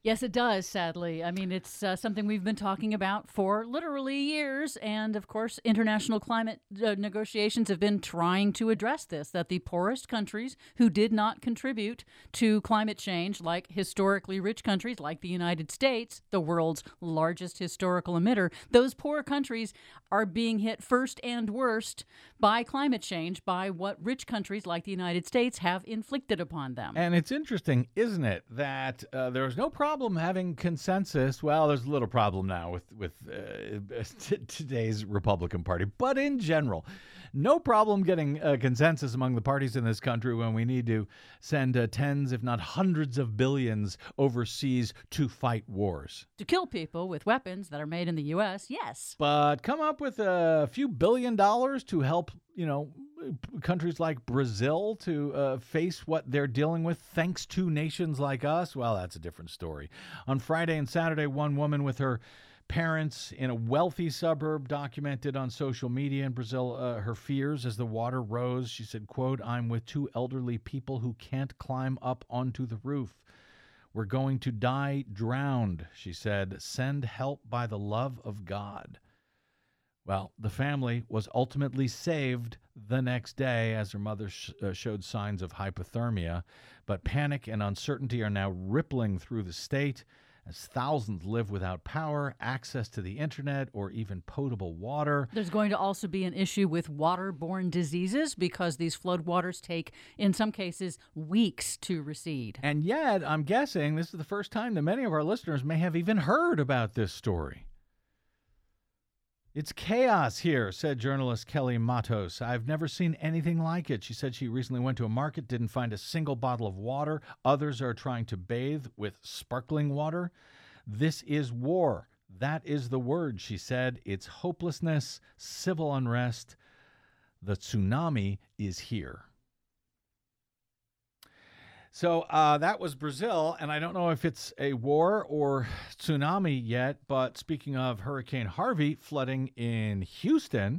Yes, it does, sadly. I mean, it's uh, something we've been talking about for literally years. And of course, international climate uh, negotiations have been trying to address this, that the poorest countries who did not contribute to climate change, like historically rich countries like the United States, the world's largest historical emitter, those poor countries are being hit first and worst by climate change, by what rich countries like the United States have inflicted upon them. And it's interesting, isn't it, that uh, there's no problem having consensus. Well, there's a little problem now with, with uh, t- today's Republican Party. But in general, no problem getting a consensus among the parties in this country when we need to send uh, tens, if not hundreds of billions overseas to fight wars. To kill people with weapons that are made in the U S, yes. But come up with a few billion dollars to help, you know, countries like Brazil to uh, face what they're dealing with thanks to nations like us, well, that's a different story. On Friday and Saturday, one woman with her parents in a wealthy suburb documented on social media in Brazil uh, her fears as the water rose. She said, quote, "I'm with two elderly people who can't climb up onto the roof. We're going to die drowned," she said. "Send help by the love of God." Well, the family was ultimately saved the next day as her mother sh- uh, showed signs of hypothermia. But panic and uncertainty are now rippling through the state as thousands live without power, access to the internet, or even potable water. There's going to also be an issue with waterborne diseases because these floodwaters take, in some cases, weeks to recede. And yet, I'm guessing this is the first time that many of our listeners may have even heard about this story. "It's chaos here," said journalist Kelly Matos. "I've never seen anything like it." She said she recently went to a market, didn't find a single bottle of water. Others are trying to bathe with sparkling water. "This is war. That is the word," she said. "It's hopelessness, civil unrest. The tsunami is here." So uh, that was Brazil, and I don't know if it's a war or tsunami yet, but speaking of Hurricane Harvey flooding in Houston,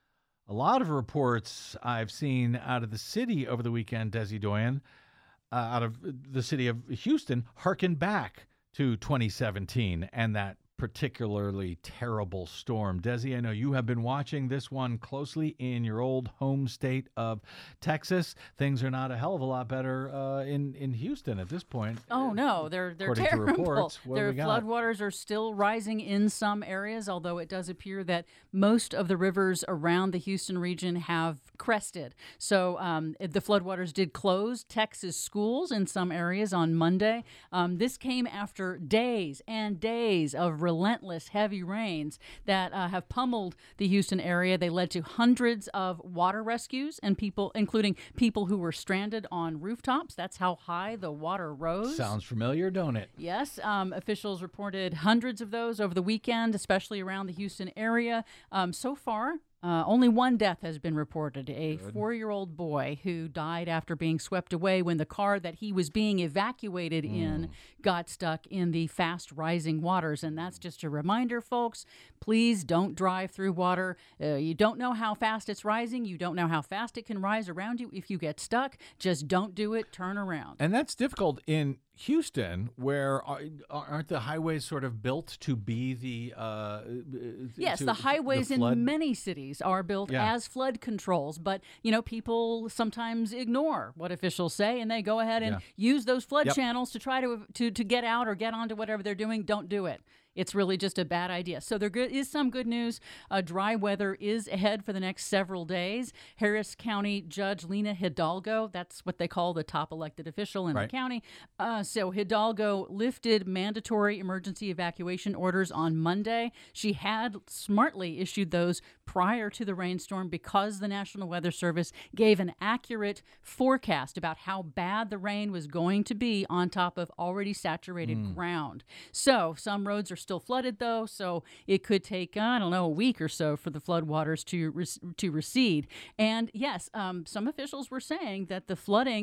a lot of reports I've seen out of the city over the weekend, Desi Doyen, uh, out of the city of Houston, harken back to twenty seventeen and that particularly terrible storm. Desi, I know you have been watching this one closely in your old home state of Texas. Things are not a hell of a lot better uh, in in Houston at this point. Oh no, they're they're According to terrible. reports, what do Their we got? floodwaters are still rising in some areas, although it does appear that most of the rivers around the Houston region have crested. So um, the floodwaters did close Texas schools in some areas on Monday. Um, this came after days and days of relentless heavy rains that uh, have pummeled the Houston area. They led to hundreds of water rescues and people, including people who were stranded on rooftops. That's how high the water rose. Sounds familiar, don't it? Yes. Um, officials reported hundreds of those over the weekend, especially around the Houston area. Um, so far, Uh, only one death has been reported, a Good. four-year-old boy who died after being swept away when the car that he was being evacuated mm. in got stuck in the fast-rising waters. And that's just a reminder, folks, please don't drive through water. Uh, you don't know how fast it's rising. You don't know how fast it can rise around you. If you get stuck, just don't do it. Turn around. And that's difficult in Houston, where aren't the highways sort of built to be the uh, yes, to, the highways the flood? in many cities are built yeah. as flood controls, but you know people sometimes ignore what officials say and they go ahead and yeah. use those flood yep. channels to try to to to get out or get onto whatever they're doing. Don't do it. It's really just a bad idea. So there is some good news. Uh, dry weather is ahead for the next several days. Harris County Judge Lena Hidalgo, that's what they call the top elected official in right. the county. Uh, so Hidalgo lifted mandatory emergency evacuation orders on Monday. She had smartly issued those prior to the rainstorm because the National Weather Service gave an accurate forecast about how bad the rain was going to be on top of already saturated mm. ground. So some roads are still flooded, though, so it could take, I don't know, a week or so for the floodwaters to, to recede. And yes, um, some officials were saying that the flooding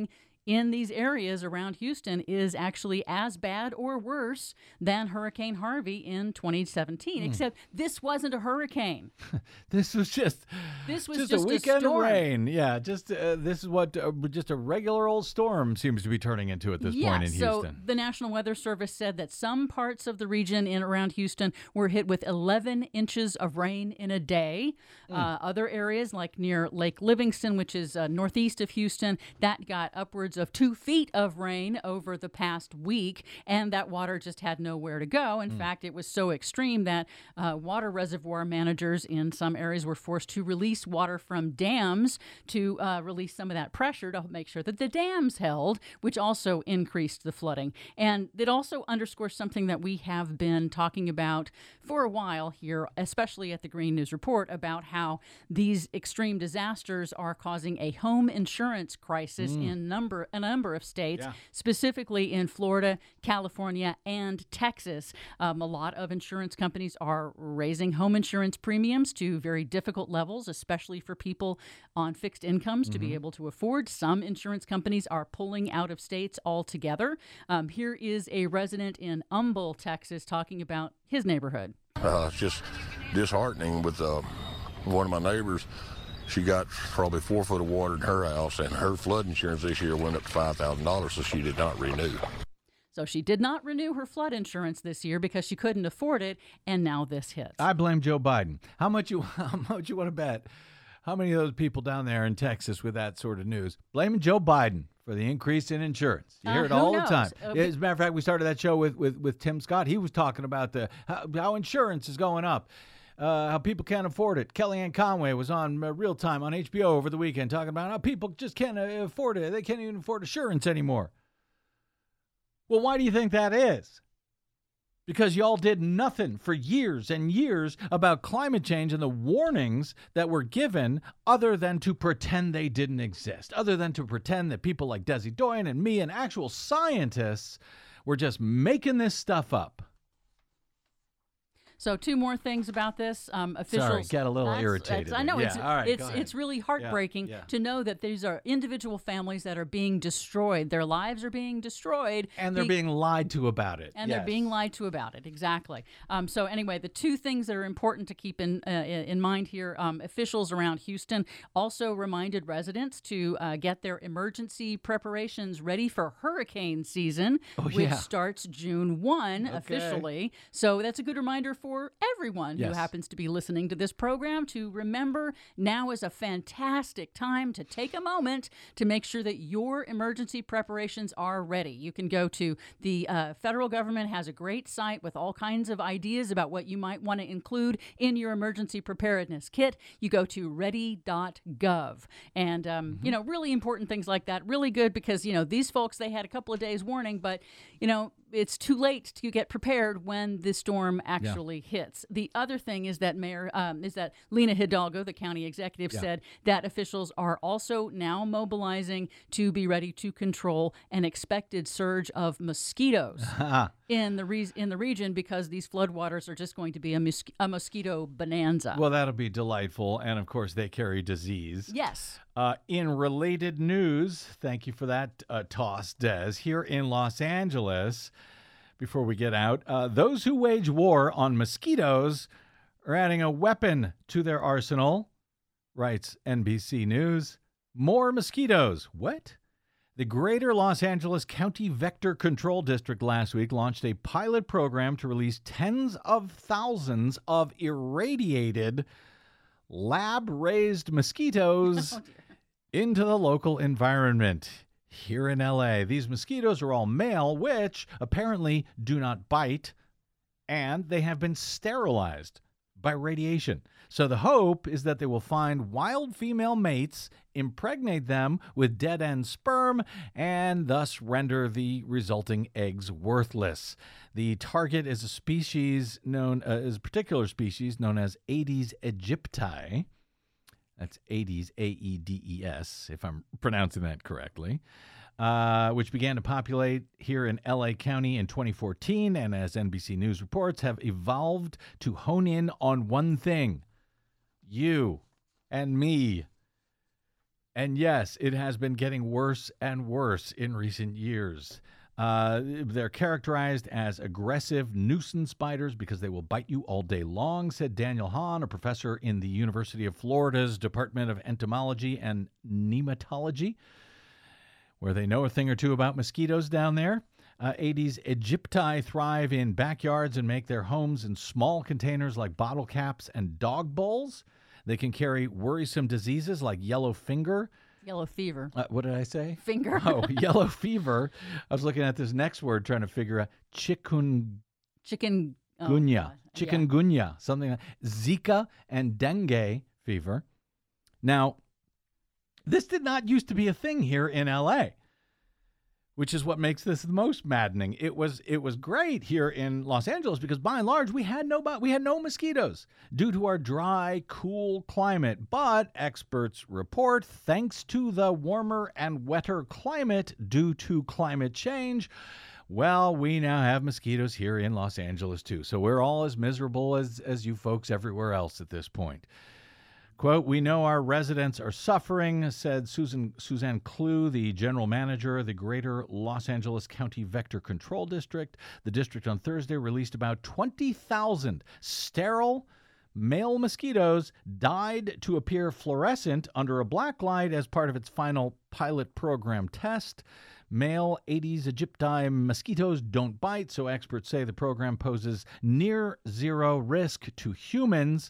in these areas around Houston is actually as bad or worse than Hurricane Harvey in twenty seventeen, mm. except this wasn't a hurricane. This was just this was just, just a weekend a storm. rain. Yeah, just uh, this is what uh, just a regular old storm seems to be turning into at this yeah, point in so Houston. The National Weather Service said that some parts of the region in around Houston were hit with eleven inches of rain in a day. Mm. Uh, other areas like near Lake Livingston, which is uh, northeast of Houston, that got upwards of two feet of rain over the past week, and that water just had nowhere to go. In mm. fact, it was so extreme that uh, water reservoir managers in some areas were forced to release water from dams to uh, release some of that pressure to make sure that the dams held, which also increased the flooding. And it also underscores something that we have been talking about for a while here, especially at the Green News Report, about how these extreme disasters are causing a home insurance crisis mm. in number a number of states, yeah. specifically in Florida, California, and Texas. Um, a lot of insurance companies are raising home insurance premiums to very difficult levels, especially for people on fixed incomes mm-hmm. to be able to afford. Some insurance companies are pulling out of states altogether. Um, here is a resident in Humble, Texas, talking about his neighborhood. Uh, it's just disheartening with uh, one of my neighbors. She got probably four foot of water in her house, and her flood insurance this year went up to five thousand dollars, so she did not renew. So she did not renew her flood insurance this year because she couldn't afford it, and now this hits. I blame Joe Biden. How much you how much you want to bet? How many of those people down there in Texas with that sort of news blaming Joe Biden for the increase in insurance? You hear uh, it all knows? the time. Uh, As a matter of fact, we started that show with, with, with Tim Scott. He was talking about the how, how insurance is going up. Uh, how people can't afford it. Kellyanne Conway was on uh, Real Time on H B O over the weekend talking about how people just can't uh, afford it. They can't even afford insurance anymore. Well, why do you think that is? Because y'all did nothing for years and years about climate change and the warnings that were given other than to pretend they didn't exist, other than to pretend that people like Desi Doyen and me and actual scientists were just making this stuff up. So two more things about this. Um, officials. Sorry, get a little that's, irritated. That's, I know yeah, it's all right, it's it's really heartbreaking yeah, yeah. to know that these are individual families that are being destroyed. Their lives are being destroyed, and they're be- being lied to about it. And yes. they're being lied to about it. Exactly. Um, so anyway, the two things that are important to keep in uh, in mind here: um, officials around Houston also reminded residents to uh, get their emergency preparations ready for hurricane season, oh, which yeah. starts June first okay. officially. So that's a good reminder for everyone. Yes. Who happens to be listening to this program to remember now is a fantastic time to take a moment to make sure that your emergency preparations are ready. You can go to the uh, federal government has a great site with all kinds of ideas about what you might want to include in your emergency preparedness kit. You go to ready dot gov, and um, mm-hmm. you know, really important things like that. Really good because you know these folks, they had a couple of days warning, but you know it's too late to get prepared when the storm actually yeah. hits. The other thing is that Mayor um, is that Lena Hidalgo, the county executive, yeah. said that officials are also now mobilizing to be ready to control an expected surge of mosquitoes in the re- in the region because these floodwaters are just going to be a, mos- a mosquito bonanza. Well, that'll be delightful, and of course they carry disease. Yes. Uh, in related news, thank you for that uh, toss, Des. Here in Los Angeles, before we get out, uh, those who wage war on mosquitoes are adding a weapon to their arsenal, writes N B C News. More mosquitoes. What? The Greater Los Angeles County Vector Control District last week launched a pilot program to release tens of thousands of irradiated lab-raised mosquitoes oh, into the local environment. Here in L A, these mosquitoes are all male, which apparently do not bite, and they have been sterilized by radiation. So the hope is that they will find wild female mates, impregnate them with dead-end sperm, and thus render the resulting eggs worthless. The target is a species known uh, is a particular species known as Aedes aegypti. That's Aedes, A E D E S, if I'm pronouncing that correctly, uh, which began to populate here in L A County in twenty fourteen, and as N B C News reports, have evolved to hone in on one thing: you and me. And yes, it has been getting worse and worse in recent years. Uh, they're characterized as aggressive nuisance spiders because they will bite you all day long, said Daniel Hahn, a professor in the University of Florida's Department of Entomology and Nematology, where they know a thing or two about mosquitoes down there. Uh, Aedes aegypti thrive in backyards and make their homes in small containers like bottle caps and dog bowls. They can carry worrisome diseases like yellow finger. Yellow fever. Uh, what did I say? Finger. Oh, yellow fever. I was looking at this next word trying to figure out chikungunya. Chicken. Oh, Gunya, God. chikungunya, yeah. Something like Zika and dengue fever. Now, this did not used to be a thing here in L A, which is what makes this the most maddening. It was it was great here in Los Angeles because by and large we had no we had no mosquitoes due to our dry, cool climate. But experts report, thanks to the warmer and wetter climate due to climate change, well, we now have mosquitoes here in Los Angeles too. So we're all as miserable as as you folks everywhere else at this point. Quote, we know our residents are suffering, said Susan Suzanne Clue, the general manager of the Greater Los Angeles County Vector Control District. The district on Thursday released about twenty thousand sterile male mosquitoes dyed to appear fluorescent under a black light as part of its final pilot program test. Male Aedes aegypti mosquitoes don't bite, so experts say the program poses near zero risk to humans.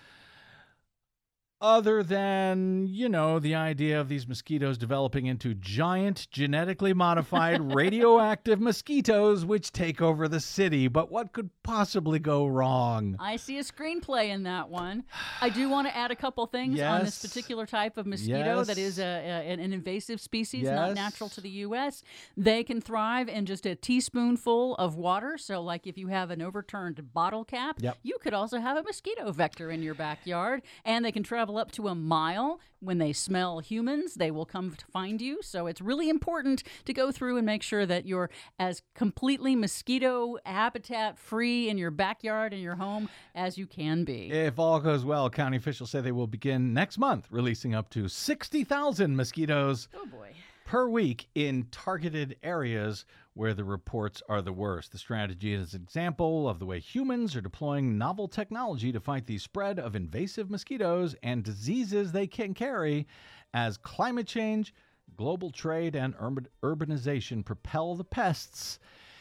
Other than, you know, the idea of these mosquitoes developing into giant, genetically modified, radioactive mosquitoes which take over the city. But what could possibly go wrong? I see a screenplay in that one. I do want to add a couple things on this Yes. particular type of mosquito Yes. that is a, a, an an invasive species, Yes. not natural to the U S. They can thrive in just a teaspoonful of water. So, like if you have an overturned bottle cap, Yep. you could also have a mosquito vector in your backyard, and they can travel up to a mile. When they smell humans, they will come to find you. So it's really important to go through and make sure that you're as completely mosquito habitat free in your backyard and your home as you can be. If all goes well, county officials say they will begin next month releasing up to sixty thousand mosquitoes Oh boy. per week in targeted areas where the reports are the worst. The strategy is an example of the way humans are deploying novel technology to fight the spread of invasive mosquitoes and diseases they can carry as climate change, global trade, and urban- urbanization propel the pests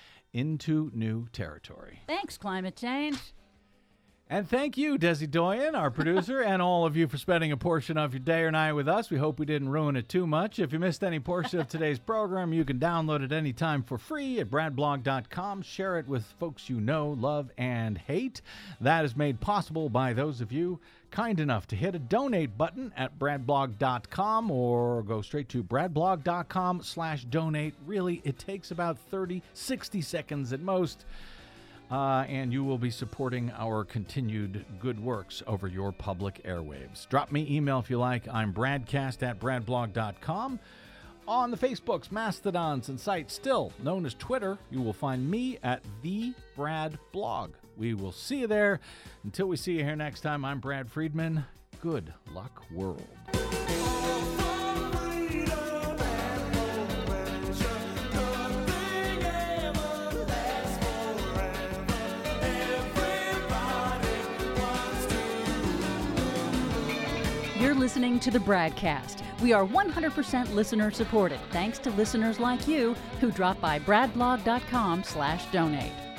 into new territory. Thanks, climate change. And thank you, Desi Doyen, our producer, and all of you for spending a portion of your day or night with us. We hope we didn't ruin it too much. If you missed any portion of today's program, you can download it anytime for free at brad blog dot com. Share it with folks you know, love, and hate. That is made possible by those of you kind enough to hit a donate button at brad blog dot com or go straight to brad blog dot com slash donate. Really, it takes about thirty, sixty seconds at most. Uh, and you will be supporting our continued good works over your public airwaves. Drop me email if you like. I'm bradcast at brad blog dot com. On the Facebooks, Mastodons, and sites still known as Twitter, you will find me at the Brad Blog. We will see you there. Until we see you here next time, I'm Brad Friedman. Good luck, world. You're listening to the Bradcast. We are one hundred percent listener supported, thanks to listeners like you who drop by brad blog dot com slash donate.